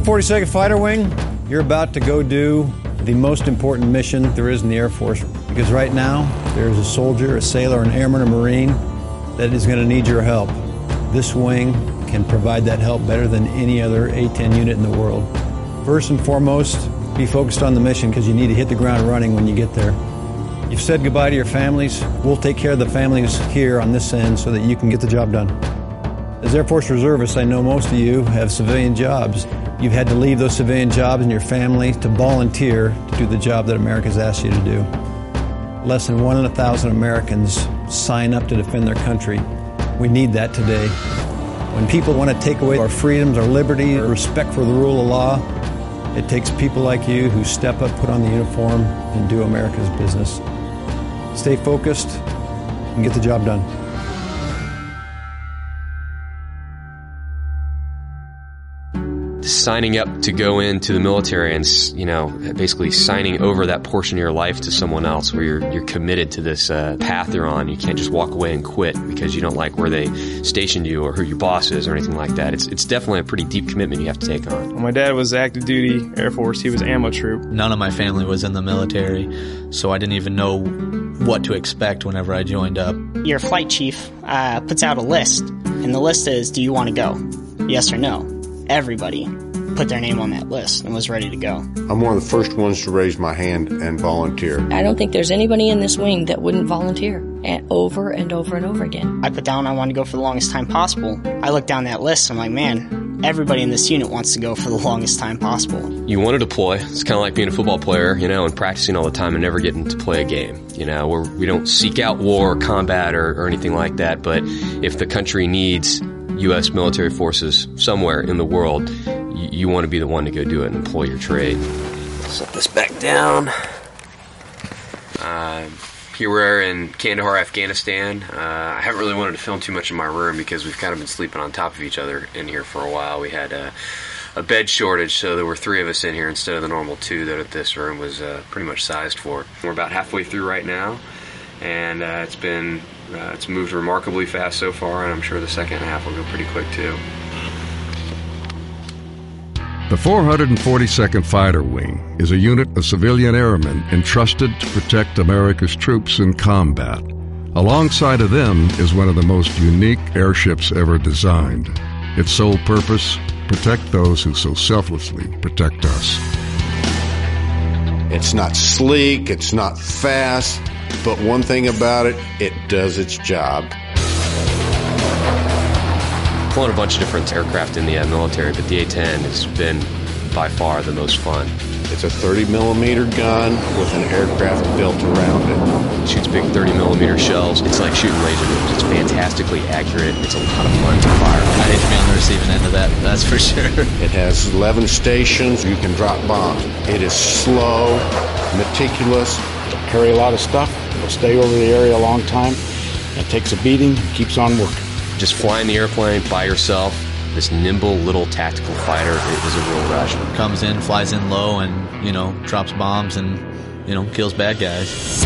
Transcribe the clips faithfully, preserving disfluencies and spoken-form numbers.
forty-second Fighter Wing, you're about to go do the most important mission there is in the Air Force. Because right now, there's a soldier, a sailor, an airman, a Marine that is going to need your help. This wing can provide that help better than any other A ten unit in the world. First and foremost, be focused on the mission because you need to hit the ground running when you get there. You've said goodbye to your families. We'll take care of the families here on this end so that you can get the job done. As Air Force reservists, I know most of you have civilian jobs. You've had to leave those civilian jobs and your family to volunteer to do the job that America's asked you to do. Less than one in a thousand Americans sign up to defend their country. We need that today. When people want to take away our freedoms, our liberty, our respect for the rule of law, it takes people like you who step up, put on the uniform, and do America's business. Stay focused and get the job done. Signing up to go into the military and, you know, basically signing over that portion of your life to someone else where you're you're committed to this uh, path you're on. You can't just walk away and quit because you don't like where they stationed you or who your boss is or anything like that. It's it's definitely a pretty deep commitment you have to take on. Well, my dad was active duty Air Force. He was ammo troop. None of my family was in the military, so I didn't even know what to expect whenever I joined up. Your flight chief uh, puts out a list, and the list is, do you want to go? Yes or no? Everybody put their name on that list and was ready to go. I'm one of the first ones to raise my hand and volunteer. I don't think there's anybody in this wing that wouldn't volunteer, and over and over and over again. I put down I want to go for the longest time possible. I look down that list, I'm like, man, everybody in this unit wants to go for the longest time possible. You want to deploy. It's kind of like being a football player, you know, and practicing all the time and never getting to play a game. You know, we're, we don't seek out war or combat or, or anything like that, but if the country needs U S military forces somewhere in the world, you, you want to be the one to go do it and employ your trade. Set this back down. Uh, here we're in Kandahar, Afghanistan. Uh, I haven't really wanted to film too much in my room because we've kind of been sleeping on top of each other in here for a while. We had a, a bed shortage, so there were three of us in here instead of the normal two that this room was uh, pretty much sized for. We're about halfway through right now, and uh, it's been uh, it's moved remarkably fast so far, and I'm sure the second half will go pretty quick too. The four hundred forty-second Fighter Wing is a unit of civilian airmen entrusted to protect America's troops in combat. Alongside of them is one of the most unique airships ever designed. Its sole purpose, protect those who so selflessly protect us. It's not sleek, it's not fast, but one thing about it, it does its job. Flown a bunch of different aircraft in the uh, military, but the A ten has been by far the most fun. It's a thirty millimeter gun with an aircraft built around it. It shoots big thirty millimeter shells. It's like shooting laser beams. It's fantastically accurate. It's a lot of fun to fire. I hate to be on the receiving end of that, that's for sure. It has eleven stations. You can drop bombs. It is slow, meticulous. It'll carry a lot of stuff. It'll stay over the area a long time. It takes a beating and keeps on working. Just flying the airplane by yourself, this nimble little tactical fighter, it is a real rush. Comes in, flies in low, and, you know, drops bombs and, you know, kills bad guys.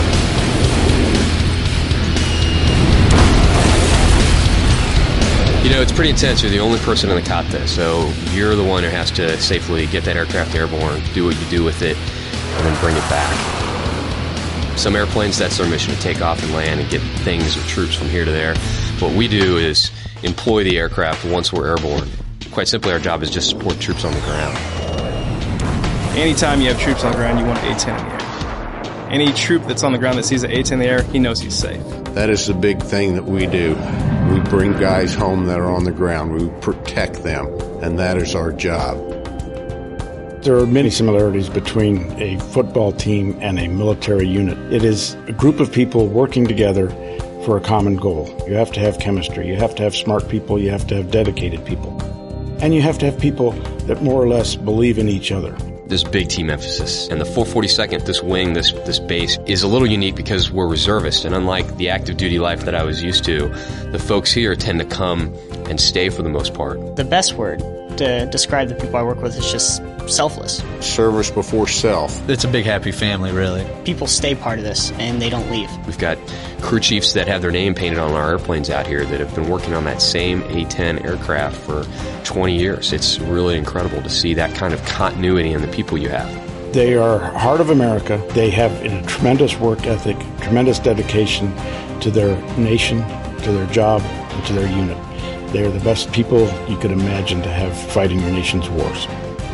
You know, it's pretty intense. You're the only person in the cockpit, so you're the one who has to safely get that aircraft airborne, do what you do with it, and then bring it back. Some airplanes, that's their mission, to take off and land and get things or troops from here to there. What we do is employ the aircraft once we're airborne. Quite simply, our job is just support troops on the ground. Anytime you have troops on the ground, you want A ten in the air. Any troop that's on the ground that sees an A ten in the air, he knows he's safe. That is the big thing that we do. We bring guys home that are on the ground. We protect them, and that is our job. There are many similarities between a football team and a military unit. It is a group of people working together for a common goal. You have to have chemistry. You have to have smart people. You have to have dedicated people. And you have to have people that more or less believe in each other. There's big team emphasis. And the four forty-second, this wing, this this base, is a little unique because we're reservists. And unlike the active duty life that I was used to, the folks here tend to come and stay for the most part. The best word to describe the people I work with is just selfless. Service before self. It's a big happy family, really. People stay part of this, and they don't leave. We've got crew chiefs that have their name painted on our airplanes out here that have been working on that same A ten aircraft for twenty years. It's really incredible to see that kind of continuity in the people you have. They are heart of America. They have a tremendous work ethic, tremendous dedication to their nation, to their job, and to their unit. They are the best people you could imagine to have fighting your nation's wars.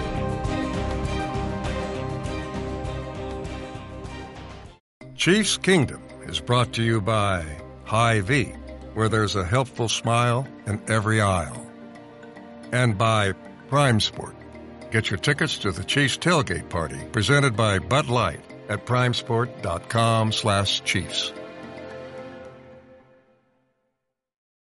Chiefs Kingdom is brought to you by Hy-Vee, where there's a helpful smile in every aisle. And by Prime Sport. Get your tickets to the Chiefs Tailgate Party, presented by Bud Light at primesport.com slash Chiefs.